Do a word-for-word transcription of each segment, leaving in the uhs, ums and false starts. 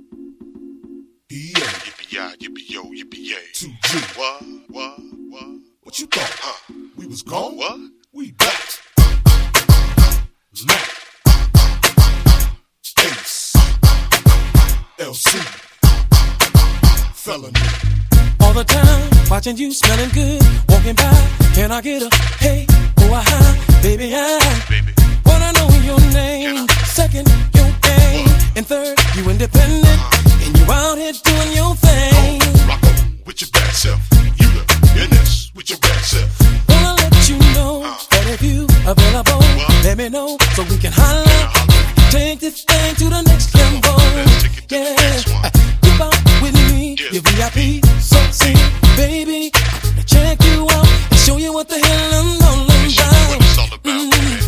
Yeah. Yippee-yi, yippee-yo, yippee-yay. two G. What? What? What? What you thought? Huh? We was gone? What? We back. Mac. Ace. L C. Felony. All the time, watching you smelling good, walking by. Can I get a hey, oh a hi, baby I Baby. wanna know your name. Second, your game, and third, you independent, Uh-huh. and you out here doing your thing. Rock on with your bad self. You the business with your bad self. Wanna let you know that if you available, What? let me know so we can holler. Yeah, holla. Take this thing to the next level. Let's take it to the Yeah, next one. keep up with me, Yeah. your V I P, sexy, baby. I'm gonna check you out and show you what the hell I'm all Let me show you about. what it's all about, Mm. baby.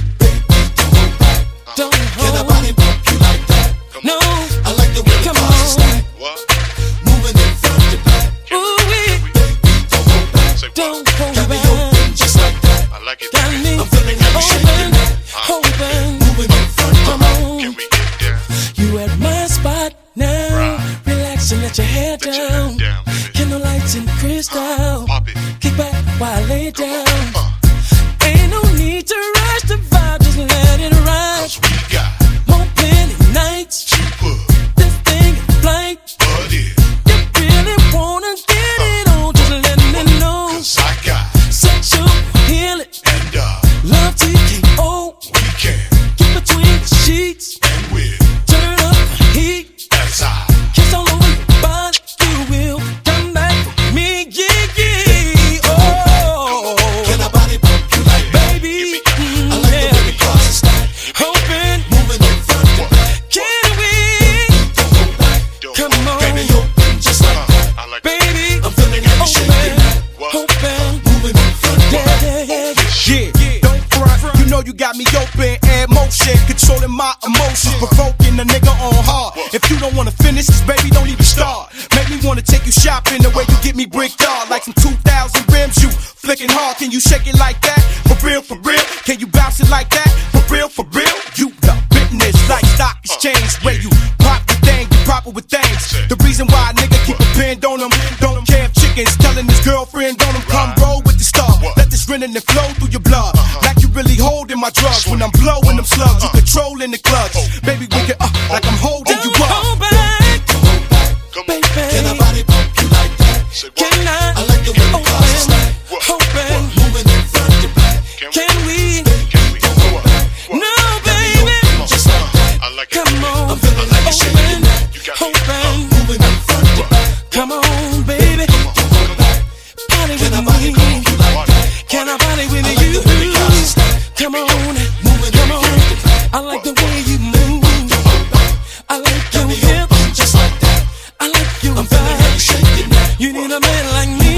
Don't Can hold, nobody bump you like that? Come no, on. I like the way the come cars on. stack. What? Moving in front to back. Ooh, we Don't hold back. Say what? don't hold Got me back. open just like that. I like it, Got baby. me I'm feeling how you shaking open, that. open. Moving in front to Come back. on, Can we get down? you at my spot now. Right. Relax and let your head Let your down. head down, baby. Candle lights and crystal. Pop it. Kick back while I lay down. Uh, Ain't no need to rush the vibe, just let it ride. Cause we got More plenty nights, to put this thing in flight. what is. You really wanna get it on, just let me know. Cause I got Sexual healing, and uh, love T K O. we can Get between the sheets, and will turn up the heat. as I Kiss all over your body, you will come back for me, yeah, yeah. Oh, Can nobody bump you like that? baby, I mm, like the way the yeah. cars stack. Open, Moving in front to back. can we? Don't hold back. don't Come hold on. back. Got me open just like that. I like Baby, I'm feeling how you shaking that. What? open, Moving in front to yeah, back. yeah, yeah. Yeah, don't front. You know you got me open, air motion, controlling my emotions, provoking a nigga on hard. If you don't wanna finish this, baby, don't even start. Make me wanna take you shopping the way you get me bricked off, like some two thousand rims. You flicking hard, can you shake it like that? For real, for real. Can you bounce it like that? For real, for real. You the business like stock exchange, where you pop the thing, you proper with things. The reason why a nigga keep a pinned on him, don't care if chickens telling his girlfriend on him, come roll with the star. Let this grin and flow through your blood, like you really holding my drugs. When I'm blowing them slugs, you controlling the clutch. Baby, we can uh, like I'm holding you Don't up. hold back, Don't hold back. Come on. baby. Can nobody bump you like that? Say what? Can I? I like the way the cars Open, stack. open. Moving in front to back. Can we? Can we? Can we? Don't hold back. No, baby. Just like that. I like it. Come baby. on, I'm feeling like you shaking that. You got me. open. Moving in front to back. Come on, baby. Don't hold back. Party Can with nobody me. bump you like that? Can I party with I like you? the way the cars stack. Come on, Moving come in on. front to back. I like the way you move. Don't hold back. I like Got your me hips. open just like that. I like your I'm feeling how you vibe. shaking that. You need a man like me.